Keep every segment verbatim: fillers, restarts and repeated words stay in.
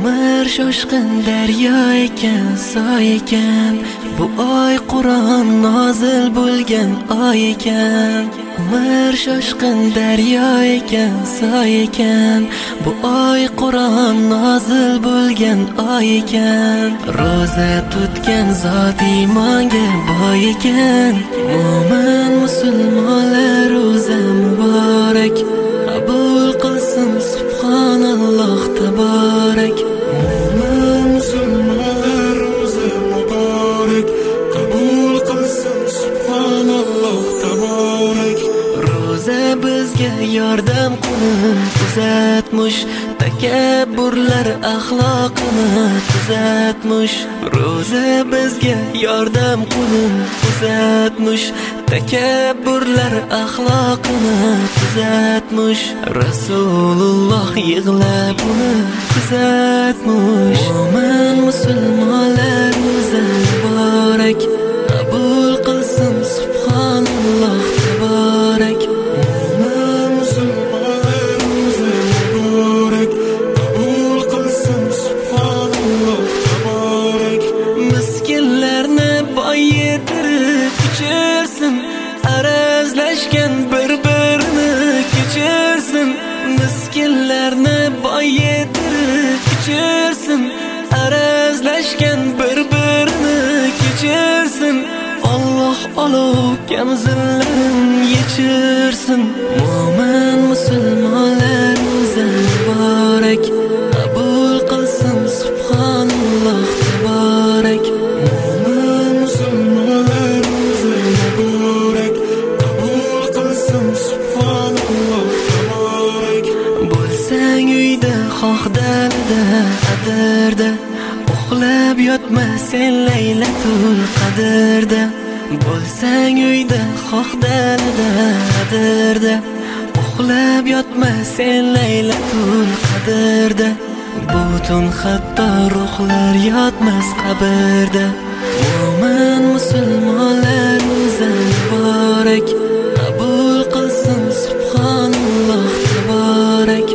umr shoshqin daryo ekan, soy ekan. Bu oy Qur'on nozil bo'lgan oy ekan. Umr shoshqin daryo ekan, soy ekan. Bu oy Qur'on nozil bo'lgan oy ekan. Roza tutgan zot iymonga boy ekan. Mo'min musulmonlar roza muborak, qabul qilsin subhanalloh taborak. Mo'min musulmonlar roza muborak, qabul qilsin subhanalloh taborak. Roza bizga yordam qilin uzatmush, takabburlar axloqini tuzatmush. Roza bizga yordam qilin uzatmush, takabburlar axloqini tuzatmush. Rasululloh yig'lab uni kuzatmush. Mo'min musulmonlar roza muborak, qabul qilsin subhanalloh taborak. Mo'min musulmonlar roza muborak, qabul qilsin subhanalloh taborak. Miskinlarni boy yetirib ichirsin, arazlashgan bir-birini kechirsin. Miskinlarni boy yetirib ichirsin, arazlashgan bir-birini kechirsin. Alloh olov kamzillarni yechirsin. Mo'min musulmonlar roza muborak, qabul qilsin subhanalloh taborak. Mo'min musulmonlar roza muborak, qabul qilsin subhanalloh taborak. Bo'lsang uyda xoh dalada adirda, uxlab yotma sen laylatul qadrda. Bo'lsang uyda xoh dalada adirda, uxlab yotma sen laylatul qadrda. Butun hatto ruhlar yotmas qabrda. Mo'min musulmonlar roza muborak, qabul qilsin subhanalloh taborak.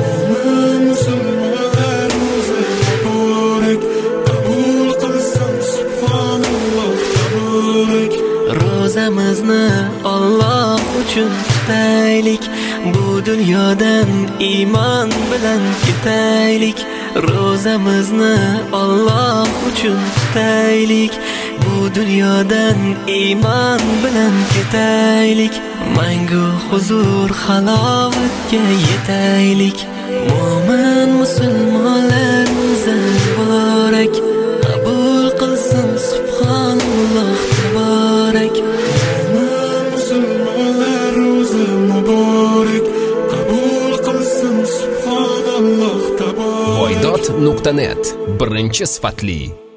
Mo'min musulmonlar roza muborak, qabul qilsin subhanalloh taborak. Ro'zamizni Alloh uchun tutaylik, bu dunyodan iymon bilan ketaylik. Ro'zamizni Alloh uchun tutaylik, bu dunyodan iymon bilan ketaylik. Mangu huzur halovatga yetaylik. Mo'min musulmonlar roza muborak, qabul qilsin subhanalloh taborak. Mo'min musulmonlar roza muborak, qabul qilsin subhanalloh taborak. voydod nuqta net birinchi sifatli